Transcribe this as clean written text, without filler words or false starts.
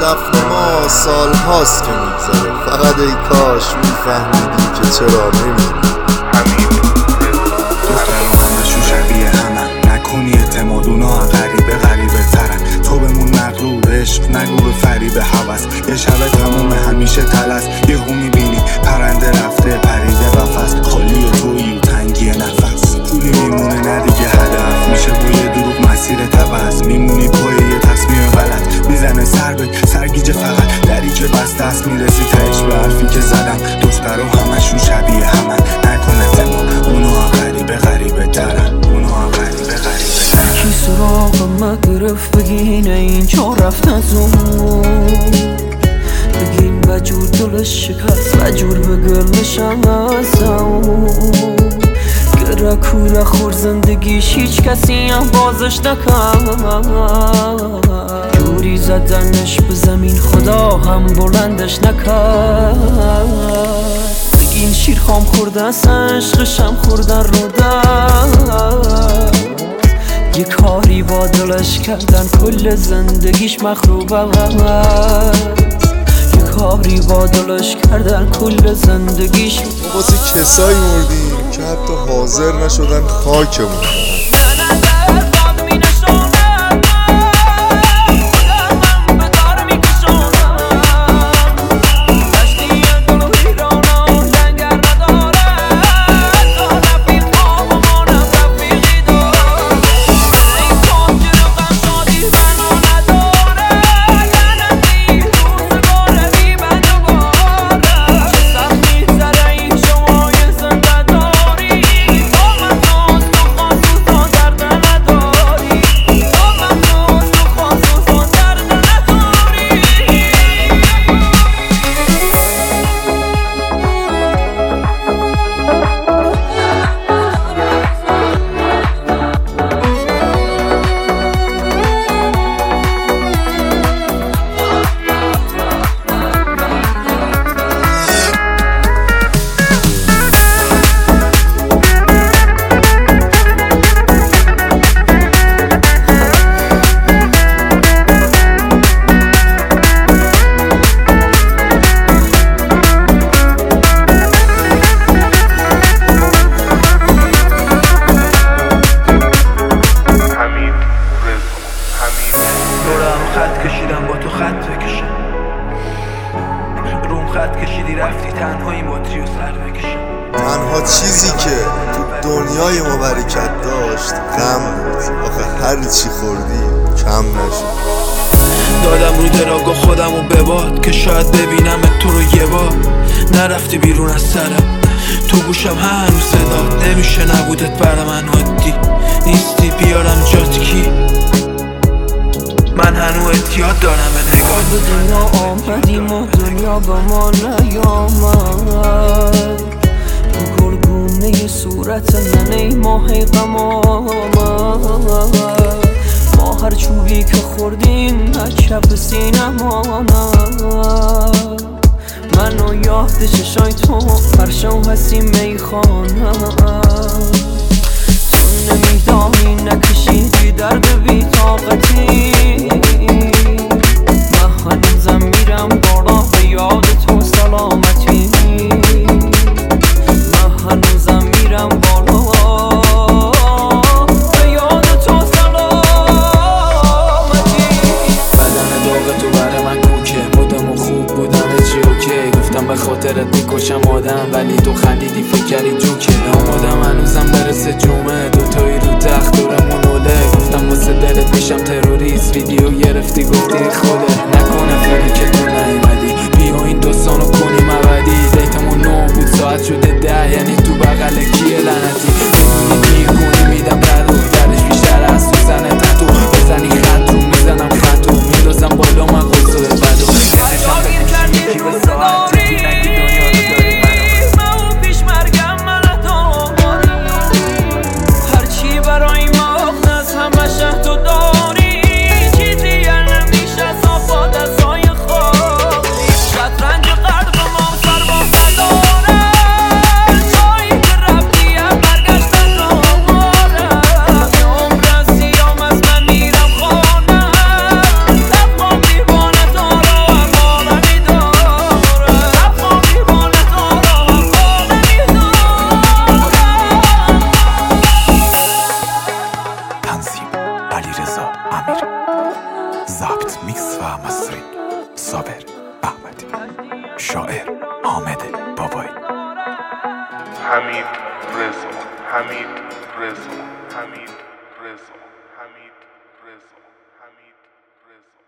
دفن ما سال هاست که میگذره، فقط ای کاش میفهمیدی که چرا نمیری. دخترها همشون شبیه همن، نکنی اعتماد اونا غریبه ترن. تو بمون مغلوب عشق، نگو به فریب هوس. یه شب تموم همیشه تلس، یهو میبینی پرنده رفته پریده قفس. خالی تویی و تنگی نفس، پولی میمونه ندیگه هدف. میشه با یه دروغ مسیر عوض، میمونی پای یه تصمیم غلط. میزنه سرگیجه فقط دری که بسته است، میرسی تهش به حرفی که زدم. دخترها همشون شبیه همن، نکن اعتماد اونا غریبه ترن. کی سراغم گرفت بگین اینجا رفت از اون، بگین بجور دلش شکست وجور به گلشم از اون. گره کوره خور زندگیش هیچ کسی هم بازش نکرد، جوری زدنش به زمین خدا هم بلندش نکرد. بگین شیرخام خورده از عشقشم خوردن رو در، یه کاری با دلش کردن کل زندگیش مخروب است. یه کاری با دلش کردن کل زندگیش. واسه کسایی مردیم که حتی حاضر نشدن خاکمون کنن. خط کشیدم با تو خط بکشم، روم خط کشیدی رفتی تنهایی باتری و سر بکشم. تنها چیزی که تو دنیای ما برکت داشت غم بود. آخه هر چی خوردی کم نشد. دادم رو دراگاه خودم و بباد که شاید ببینم تو رو یه بار. نرفتی بیرون از سرم، تو گوشم هنوز صدات. نمیشه نبودت برای من عادی، نیستی بیارم جات کی. من هنو اتیاد دارم به نگاه. به دنیا آمدیم و دنیا به ما نیامد، تو گلگونه صورت ننه ماه غم آمد. ما هر چوبی که خوردیم چپ سینم آمد. من و یاد چشای تو فرشم هستیم میخانم. تو نمیدانی نکشیدی درد بی طاقتی. من هنوزم میرم بالا به یاد تو سلامتی. من هنوزم میرم بالا به یاد تو سلامتی. بدن داغ تو برای من کوکه، بودم و خوب بودم چی اوکی. گفتم به خاطرت میکشم آدم، ولی تو خندیدی فکر کردی جوکه. آمادم هنوزم برسه جمعه، دوتایی رو تخت دورمون اوله. گفتم واسه دلت میشم تروریست، ویدیو گرفتی گفتی خودت. نکنه فیلی که تو نیومدی، بیا این دوستانو کنیم ابدی. دیتمون 9 بود ساعت شده 10، یعنی تو بغل کیه لعنتی. بدونی گیر کنی میدم ردو، دردش بیشتر از سوزن تتو. بزنی خط رو میزنم خطو، میدازم بالا من قصه بدو. بچا گیر کردی رو زداری، من پیش مرگم من داری. هرچی برای ما از همه شه تو داری. چیزی نمیشه صافا دستای خالی. شطرنج قلب ما امیر. ضبط میکس و مسترینگ صابر احمدی. شاعر حامد بابایی. حمید رضا، حمید رضا، حمید رضا، حمید رضا، حمید رضا.